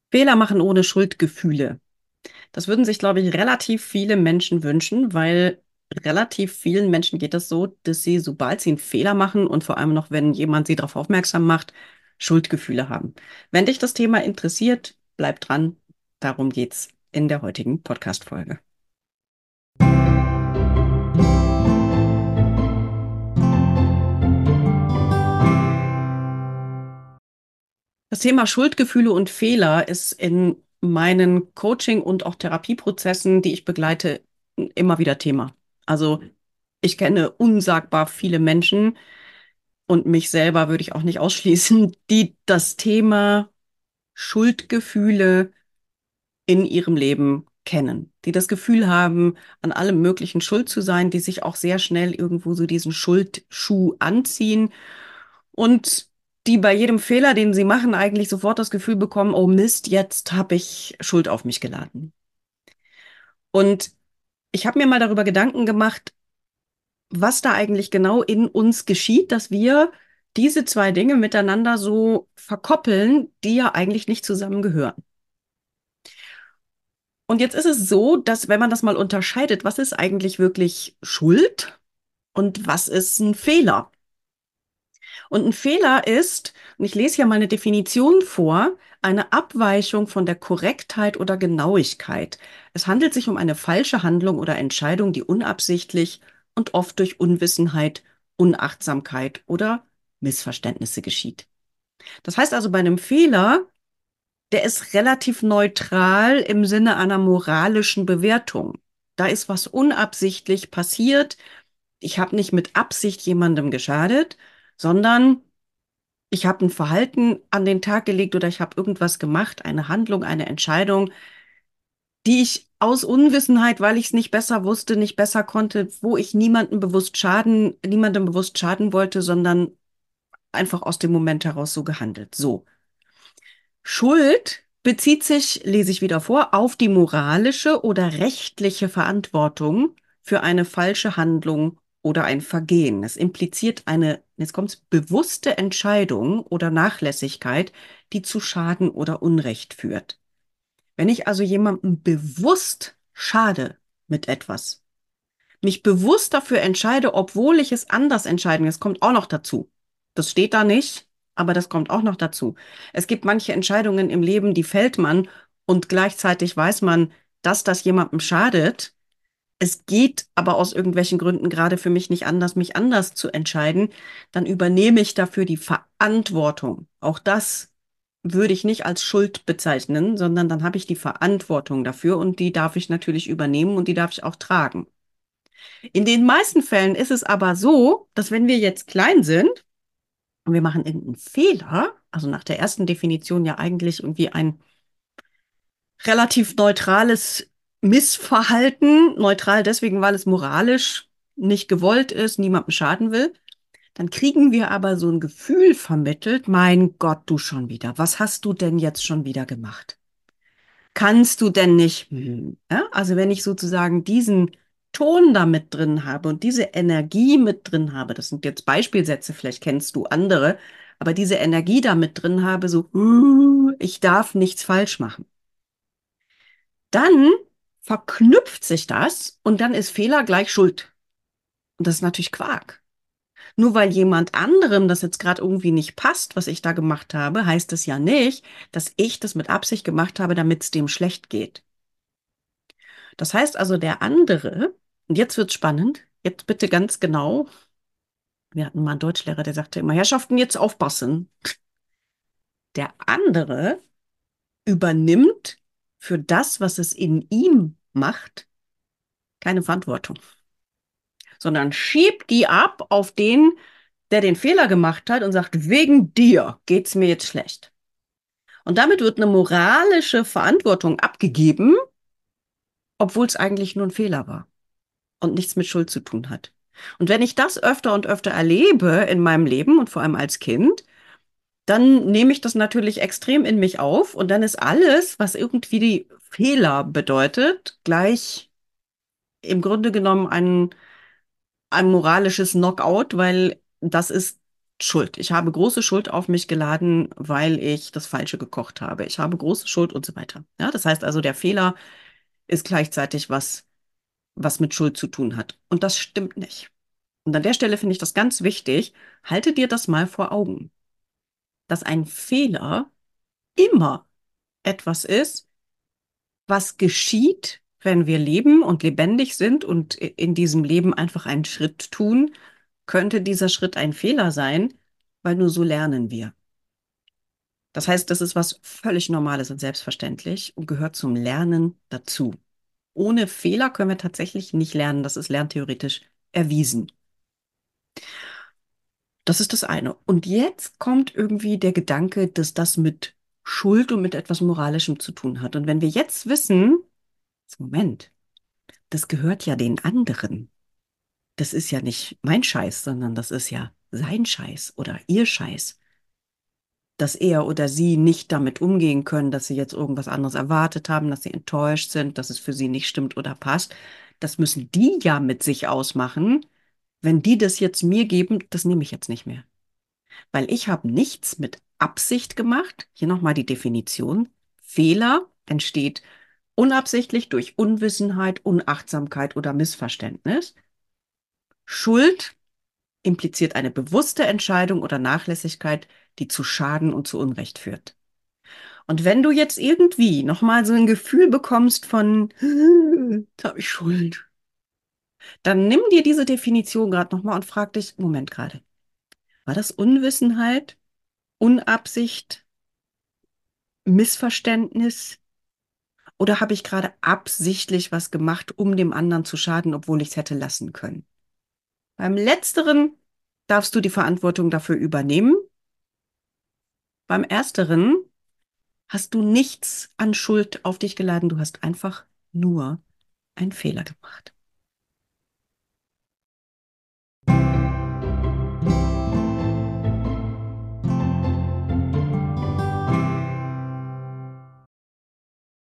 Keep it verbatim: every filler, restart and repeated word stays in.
Fehler machen ohne Schuldgefühle. Das würden sich, glaube ich, relativ viele Menschen wünschen, weil relativ vielen Menschen geht es so, dass sie, sobald sie einen Fehler machen und vor allem noch, wenn jemand sie darauf aufmerksam macht, Schuldgefühle haben. Wenn dich das Thema interessiert, bleib dran. Darum geht's in der heutigen Podcast-Folge. Das Thema Schuldgefühle und Fehler ist in meinen Coaching- und auch Therapieprozessen, die ich begleite, immer wieder Thema. Also ich kenne unsagbar viele Menschen und mich selber würde ich auch nicht ausschließen, die das Thema Schuldgefühle in ihrem Leben kennen, die das Gefühl haben, an allem Möglichen schuld zu sein, die sich auch sehr schnell irgendwo so diesen Schuldschuh anziehen und die bei jedem Fehler, den sie machen, eigentlich sofort das Gefühl bekommen, oh Mist, jetzt habe ich Schuld auf mich geladen. Und ich habe mir mal darüber Gedanken gemacht, was da eigentlich genau in uns geschieht, dass wir diese zwei Dinge miteinander so verkoppeln, die ja eigentlich nicht zusammengehören. Und jetzt ist es so, dass wenn man das mal unterscheidet, was ist eigentlich wirklich Schuld und was ist ein Fehler? Und ein Fehler ist, und ich lese hier mal eine Definition vor, eine Abweichung von der Korrektheit oder Genauigkeit. Es handelt sich um eine falsche Handlung oder Entscheidung, die unabsichtlich und oft durch Unwissenheit, Unachtsamkeit oder Missverständnisse geschieht. Das heißt also, bei einem Fehler, der ist relativ neutral im Sinne einer moralischen Bewertung. Da ist was unabsichtlich passiert. Ich habe nicht mit Absicht jemandem geschadet, sondern ich habe ein Verhalten an den Tag gelegt oder ich habe irgendwas gemacht, eine Handlung, eine Entscheidung, die ich aus Unwissenheit, weil ich es nicht besser wusste, nicht besser konnte, wo ich niemandem bewusst schaden, niemandem bewusst schaden wollte, sondern einfach aus dem Moment heraus so gehandelt. So. Schuld bezieht sich, lese ich wieder vor, auf die moralische oder rechtliche Verantwortung für eine falsche Handlung oder ein Vergehen. Es impliziert eine, jetzt kommt's, bewusste Entscheidung oder Nachlässigkeit, die zu Schaden oder Unrecht führt. Wenn ich also jemandem bewusst schade mit etwas, mich bewusst dafür entscheide, obwohl ich es anders entscheiden, das kommt auch noch dazu. Das steht da nicht, aber das kommt auch noch dazu. Es gibt manche Entscheidungen im Leben, die fällt man und gleichzeitig weiß man, dass das jemandem schadet. Es geht aber aus irgendwelchen Gründen gerade für mich nicht anders, mich anders zu entscheiden. Dann übernehme ich dafür die Verantwortung. Auch das würde ich nicht als Schuld bezeichnen, sondern dann habe ich die Verantwortung dafür und die darf ich natürlich übernehmen und die darf ich auch tragen. In den meisten Fällen ist es aber so, dass wenn wir jetzt klein sind und wir machen irgendeinen Fehler, also nach der ersten Definition ja eigentlich irgendwie ein relativ neutrales Missverhalten, neutral deswegen, weil es moralisch nicht gewollt ist, niemandem schaden will, dann kriegen wir aber so ein Gefühl vermittelt, mein Gott, du schon wieder, was hast du denn jetzt schon wieder gemacht? Kannst du denn nicht? Hm, ja? Also wenn ich sozusagen diesen Ton da mit drin habe und diese Energie mit drin habe, das sind jetzt Beispielsätze, vielleicht kennst du andere, aber diese Energie da mit drin habe, so, uh, ich darf nichts falsch machen. Dann verknüpft sich das und dann ist Fehler gleich Schuld. Und das ist natürlich Quark. Nur weil jemand anderem das jetzt gerade irgendwie nicht passt, was ich da gemacht habe, heißt es ja nicht, dass ich das mit Absicht gemacht habe, damit es dem schlecht geht. Das heißt also, der andere, und jetzt wird's spannend, jetzt bitte ganz genau, wir hatten mal einen Deutschlehrer, der sagte immer, Herrschaften, jetzt aufpassen. Der andere übernimmt für das, was es in ihm macht, keine Verantwortung, sondern schiebt die ab auf den, der den Fehler gemacht hat und sagt, wegen dir geht's mir jetzt schlecht. Und damit wird eine moralische Verantwortung abgegeben, obwohl es eigentlich nur ein Fehler war und nichts mit Schuld zu tun hat. Und wenn ich das öfter und öfter erlebe in meinem Leben und vor allem als Kind, dann nehme ich das natürlich extrem in mich auf und dann ist alles, was irgendwie die Fehler bedeutet, gleich im Grunde genommen ein, ein moralisches Knockout, weil das ist Schuld. Ich habe große Schuld auf mich geladen, weil ich das Falsche gekocht habe. Ich habe große Schuld und so weiter. Ja, das heißt also, der Fehler ist gleichzeitig was, was mit Schuld zu tun hat. Und das stimmt nicht. Und an der Stelle finde ich das ganz wichtig. Halte dir das mal vor Augen, dass ein Fehler immer etwas ist, was geschieht, wenn wir leben und lebendig sind und in diesem Leben einfach einen Schritt tun, könnte dieser Schritt ein Fehler sein, weil nur so lernen wir. Das heißt, das ist was völlig Normales und selbstverständlich und gehört zum Lernen dazu. Ohne Fehler können wir tatsächlich nicht lernen. Das ist lerntheoretisch erwiesen. Das ist das eine. Und jetzt kommt irgendwie der Gedanke, dass das mit Schuld und mit etwas Moralischem zu tun hat. Und wenn wir jetzt wissen, Moment, das gehört ja den anderen. Das ist ja nicht mein Scheiß, sondern das ist ja sein Scheiß oder ihr Scheiß. Dass er oder sie nicht damit umgehen können, dass sie jetzt irgendwas anderes erwartet haben, dass sie enttäuscht sind, dass es für sie nicht stimmt oder passt. Das müssen die ja mit sich ausmachen. Wenn die das jetzt mir geben, das nehme ich jetzt nicht mehr. Weil ich habe nichts mit Absicht gemacht. Hier nochmal die Definition. Fehler entsteht unabsichtlich durch Unwissenheit, Unachtsamkeit oder Missverständnis. Schuld impliziert eine bewusste Entscheidung oder Nachlässigkeit, die zu Schaden und zu Unrecht führt. Und wenn du jetzt irgendwie nochmal so ein Gefühl bekommst von, da habe ich Schuld, dann nimm dir diese Definition gerade nochmal und frag dich, Moment gerade, war das Unwissenheit, Unabsicht, Missverständnis oder habe ich gerade absichtlich was gemacht, um dem anderen zu schaden, obwohl ich es hätte lassen können? Beim Letzteren darfst du die Verantwortung dafür übernehmen. Beim Ersteren hast du nichts an Schuld auf dich geladen, du hast einfach nur einen Fehler gemacht.